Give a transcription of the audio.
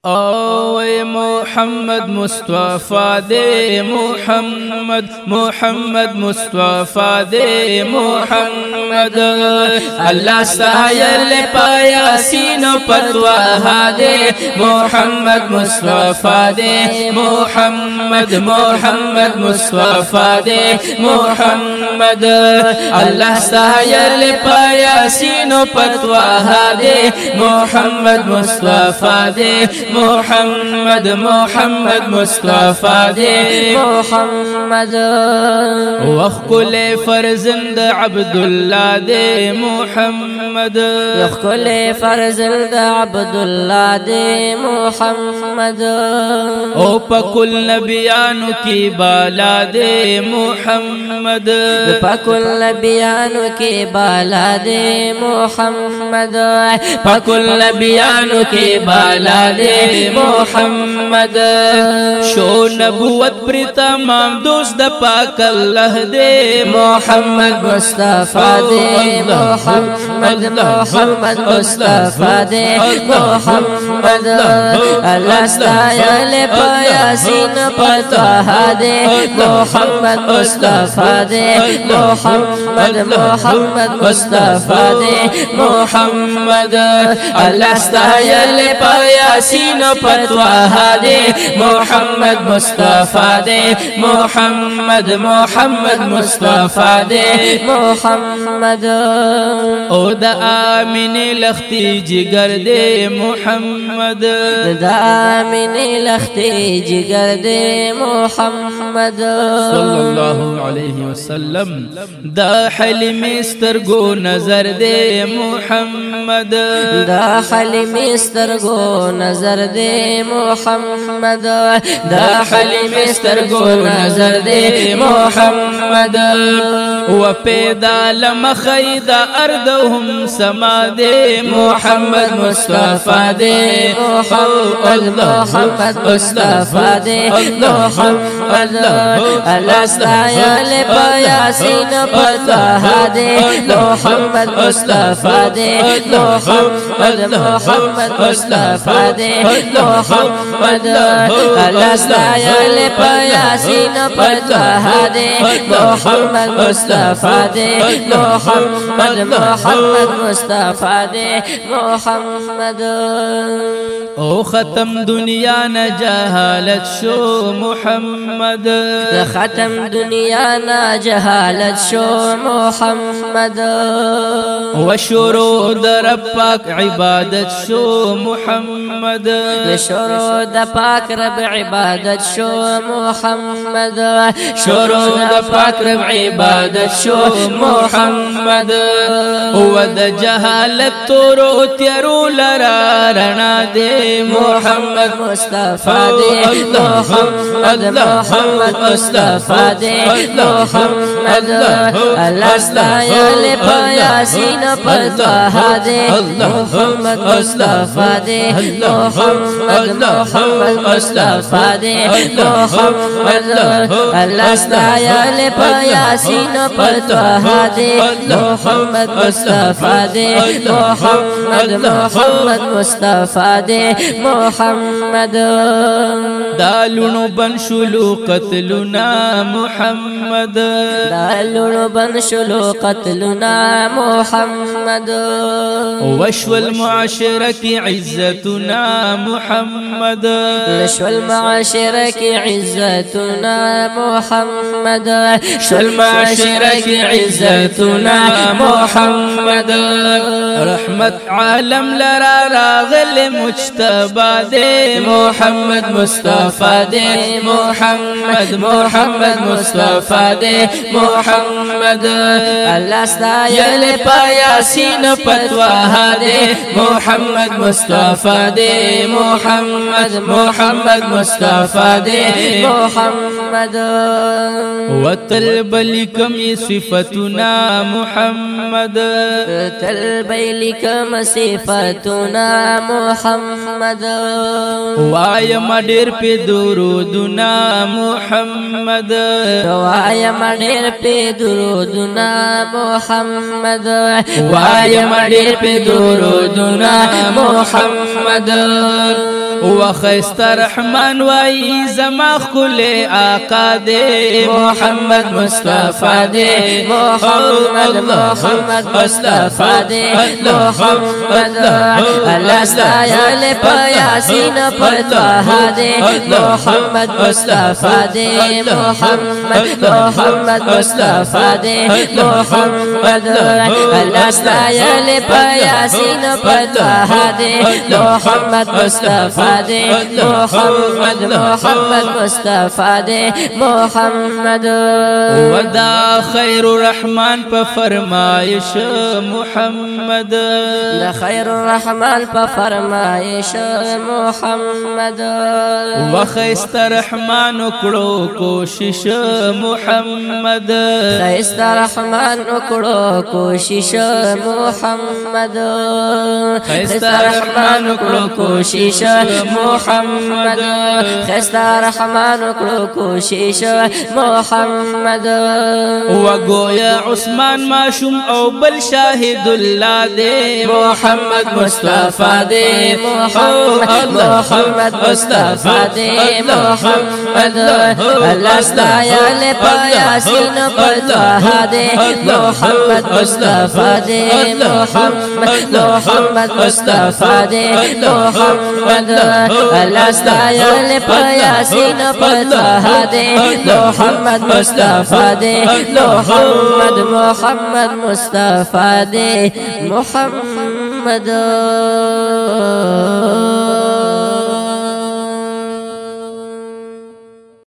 او محمد مصطفی دے محمد مصطفی دے محمد اللہ سایل پایا سینو پتوا دے محمد مصطفی دے محمد مصطفی دے محمد اللہ سایل پایا سینو پتوا دے محمد مصطفی دے محمد مصطفی دے محمد وخل فرزند عبداللہ دے محمد وخل فرزند عبداللہ دے محمد او پکل نبیانو کی بالا دے محمد پکل نبیانو کی بالا دے محمد پکل نبیانو کی بالا دے محمد شو نبوت پر تمام دوست دا پاک اللہ دے محمد مصطفی دے محمد مصطفی دے محمد اللہ ستایل پایا سین پتوا دے محمد مصطفی دے محمد مصطفی دے محمد اللہ ستایل پایا سین پتوا دے محمد مصطفی دے محمد مصطفی دے محمد او دا آمین لختی جگر دے محمد دا آمین لختی جگر دے محمد صلی اللہ علیہ وسلم دا حلم استرگو نظر دے محمد دا حلم استرگو نظر دے محمد دا حلم استرگو نظر دے محمد و پیدا لمخید اردهم سما دے محمد مصطفی دے محمد مصطفی دے محمد اللہ ستایل پایا سین پتوا دے محمد مصطفی دے محمد مصطفی دے محمد اللہ ستایل پایا سین پتوا دے محمد مصطفی دے محمد مصطفی دے محمد او ختم دنیا نہ جہالت شو محمد ختم دنیا نہ جہالت شو محمد و شروع در پاک عبادت شو محمد شروع د پاک رب عبادت شو محمد شروع د پاک رب عبادت شو محمد و د جہالت تورو تیرو لرا رنا دے محمد مصطفی دے محمد مصطفی دے محمد اللہ ستایل پایا سین پتوا دے محمد مصطفی دے محمد مصطفی دے محمد اللہ ستایل پایا سین پتوا دے محمد مصطفی دے محمد مصطفی دے محمد دالونو بن شلو قتلنا محمد دالونو بن شلو قتلنا محمد وشو المعاشرة کی عزتنا محمد شو المعاشرة کی عزتنا محمد شو المعاشرة کی عزتنا محمد رحمت عالم لرا راغل مجتبا دے محمد مصطفی دے محمد مصطفی دے محمد اللہ ستایل پایا سین پتوا دے محمد مصطفی دے محمد مصطفی دے محمد وطلب لکم صفتنا محمد طلب لکم صفتنا محمد وایم ډیر په درودنا محمد وایم ډیر په درودنا محمد وایم ډیر په درودنا محمد وخیست رحمان وای زما خل آقا دے محمد مصطفی دے محمد محمد مصطفی دے محمد اللہ ستایل پا یاسین پر طه دے محمد مصطفی دے محمد محمد مصطفی دے محمد اللہ ستایل پا یاسین پر طه دے محمد مصطفی دے محمد محمد مصطفی دے محمد ودا خیر الرحمن پا فرمائش محمد دا خیر الرحمن پا فرمائش محمد وخیست رحمان اکڑو کوشش محمد خیست رحمان اکڑو کوشش محمد خیست رحمان اکڑو کوشش محمد خیست رحمان اکڑو کوشش محمد وگویا عثمان ماشوم او بل شاہد اللہ دے محمد مصطفی دے محمد محمد مصطفی دے محمد اللہ ستایل پا یاسین پر طه دے محمد مصطفی دے محمد محمد مصطفی دے محمد اللہ ستایل پا یاسین پر طه دے محمد مصطفی دے محمد محمد مصطفی دے محمد